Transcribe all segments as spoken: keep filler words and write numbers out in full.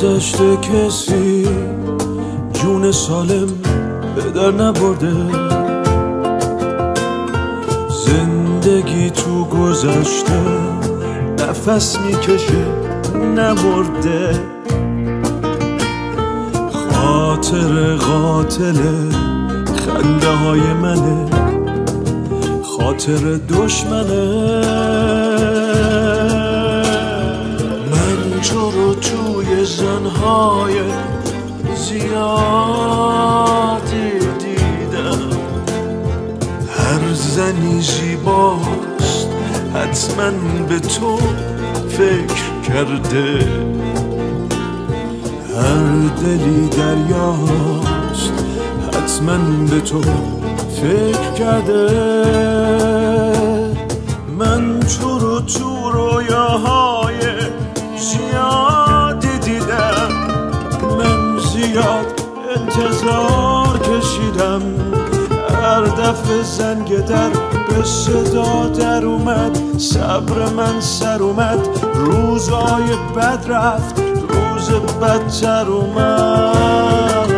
گذشته کسی جون سالم به در نبرده، زندگی تو گذشته نفس میکشه نمرده. خاطر قاتله خنده های منه، خاطر دشمنه. من تو رو توی زنهای زیادی دیدم، هر زنی زیباست حتما به تو فکر کرده، هر دلی دریاست حتما به تو فکر کرده. من تو رو تو رویاهای زیادی دیدم، من زیاد انتظار کشیدم، هر دفعه زنگ در به صدا در اومد، صبر من سر اومد، روزای بد رفت، روز بدتر اومد.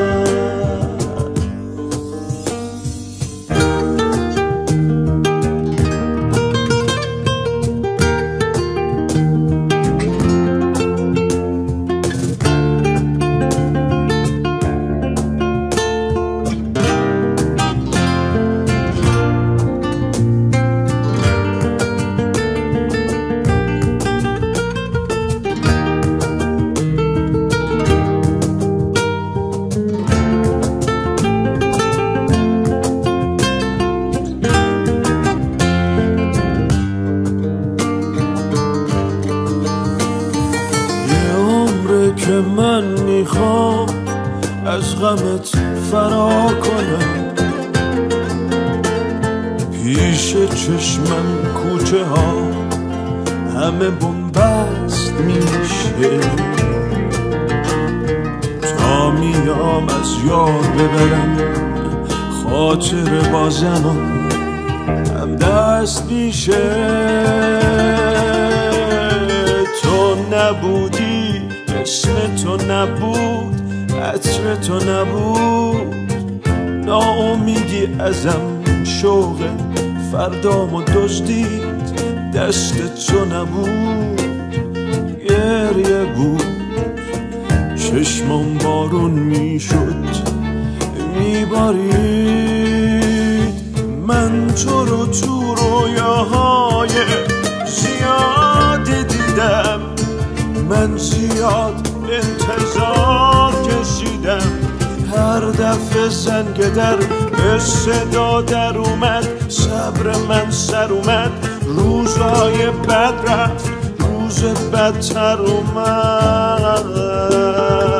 که من میخوام از غمت فرار کنم، پیش چشمم کوچه ها همه بنبست میشه، تا میام از یاد ببرم خاطر با زمان هم دست میشه. تو نبودی، اسم تو نبود، عطر تو نبود، ناامیدی ازم شوق فردامو دزدید، دست تو نبود، گریه بود، چشمم بارون میشد میبارید. من تو رو تو رویاهای زیادی دیدم، من زیاد انتظار کشیدم، هر دفعه زنگ در به صدا در اومد، صبر من سر اومد، روزای بد رفت، روز بدتر اومد.